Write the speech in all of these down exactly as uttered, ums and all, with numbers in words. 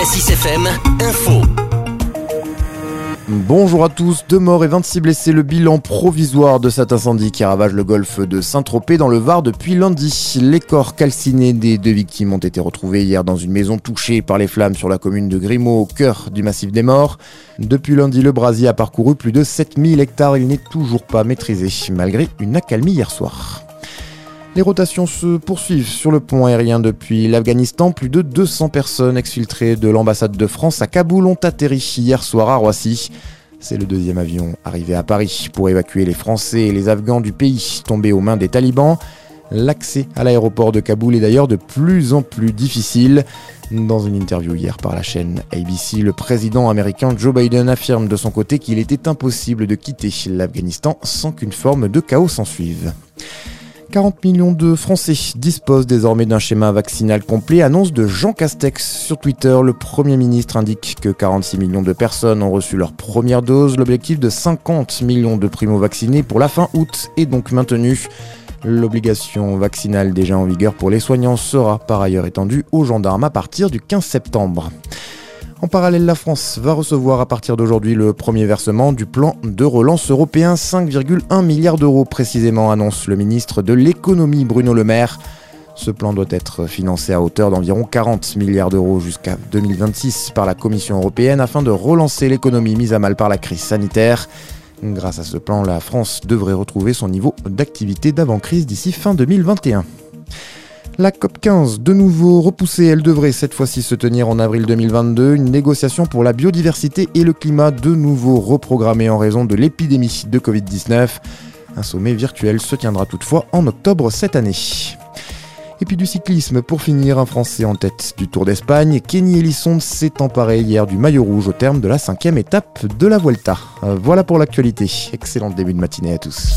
Cassis F M, info. Bonjour à tous, deux morts et vingt-six blessés, le bilan provisoire de cet incendie qui ravage le golfe de Saint-Tropez dans le Var depuis lundi. Les corps calcinés des deux victimes ont été retrouvés hier dans une maison touchée par les flammes sur la commune de Grimaud, au cœur du massif des Morts. Depuis lundi, le brasier a parcouru plus de sept mille hectares, il n'est toujours pas maîtrisé, malgré une accalmie hier soir. Les rotations se poursuivent sur le pont aérien depuis l'Afghanistan. Plus de deux cents personnes exfiltrées de l'ambassade de France à Kaboul ont atterri hier soir à Roissy. C'est le deuxième avion arrivé à Paris pour évacuer les Français et les Afghans du pays tombés aux mains des talibans. L'accès à l'aéroport de Kaboul est d'ailleurs de plus en plus difficile. Dans une interview hier par la chaîne A B C, le président américain Joe Biden affirme de son côté qu'il était impossible de quitter l'Afghanistan sans qu'une forme de chaos s'ensuive. quarante millions de Français disposent désormais d'un schéma vaccinal complet, annonce de Jean Castex sur Twitter. Le Premier ministre indique que quarante-six millions de personnes ont reçu leur première dose. L'objectif de cinquante millions de primo-vaccinés pour la fin août est donc maintenu. L'obligation vaccinale déjà en vigueur pour les soignants sera par ailleurs étendue aux gendarmes à partir du quinze septembre. En parallèle, la France va recevoir à partir d'aujourd'hui le premier versement du plan de relance européen, cinq virgule un milliards d'euros précisément, annonce le ministre de l'économie Bruno Le Maire. Ce plan doit être financé à hauteur d'environ quarante milliards d'euros jusqu'à deux mille vingt-six par la Commission européenne afin de relancer l'économie mise à mal par la crise sanitaire. Grâce à ce plan, la France devrait retrouver son niveau d'activité d'avant-crise d'ici fin deux mille vingt et un. La COP quinze, de nouveau repoussée, elle devrait cette fois-ci se tenir en avril deux mille vingt-deux. Une négociation pour la biodiversité et le climat de nouveau reprogrammée en raison de l'épidémie de covid dix-neuf. Un sommet virtuel se tiendra toutefois en octobre cette année. Et puis du cyclisme, pour finir, un Français en tête du Tour d'Espagne. Kenny Elissonde s'est emparé hier du maillot rouge au terme de la cinquième étape de la Vuelta. Voilà pour l'actualité. Excellent début de matinée à tous.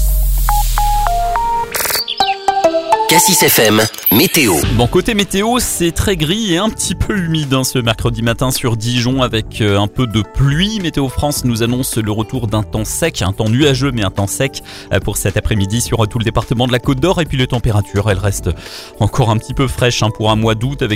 Cassis F M, météo. Bon, côté météo, c'est très gris et un petit peu humide hein, ce mercredi matin sur Dijon avec euh, un peu de pluie. Météo France nous annonce le retour d'un temps sec, un temps nuageux mais un temps sec euh, pour cet après-midi sur tout le département de la Côte d'Or. Et puis les températures, elles restent encore un petit peu fraîches hein, pour un mois d'août avec